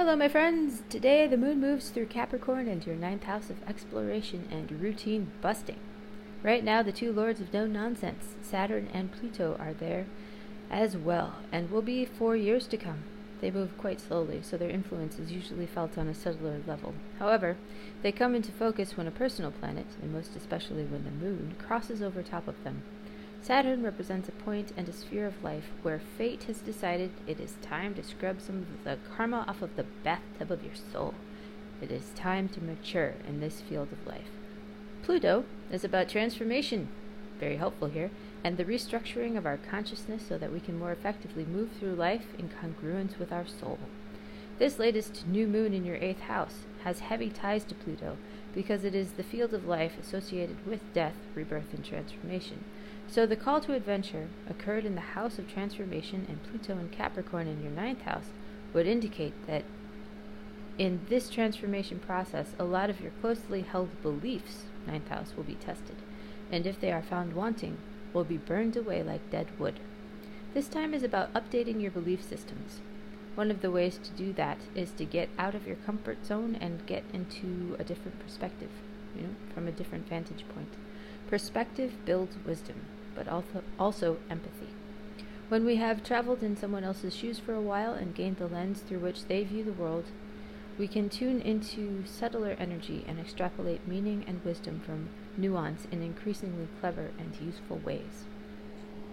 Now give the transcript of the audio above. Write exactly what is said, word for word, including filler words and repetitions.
Hello, my friends! Today the moon moves through Capricorn into your ninth house of exploration and routine busting. Right now, the two lords of no nonsense, Saturn and Pluto, are there as well, and will be for years to come. They move quite slowly, so their influence is usually felt on a subtler level. However, they come into focus when a personal planet, and most especially when the moon, crosses over top of them. Saturn represents a point and a sphere of life where fate has decided it is time to scrub some of the karma off of the bathtub of your soul. It is time to mature in this field of life. Pluto is about transformation, very helpful here, and the restructuring of our consciousness so that we can more effectively move through life in congruence with our soul. This latest new moon in your eighth house has heavy ties to Pluto because it is the field of life associated with death, rebirth, and transformation. So the call to adventure occurred in the house of transformation, and Pluto and Capricorn in your ninth house would indicate that in this transformation process, a lot of your closely held beliefs, ninth house, will be tested, and if they are found wanting, will be burned away like dead wood. This time is about updating your belief systems. One of the ways to do that is to get out of your comfort zone and get into a different perspective, you know, from a different vantage point. Perspective builds wisdom, but also, also empathy. When we have traveled in someone else's shoes for a while and gained the lens through which they view the world, we can tune into subtler energy and extrapolate meaning and wisdom from nuance in increasingly clever and useful ways.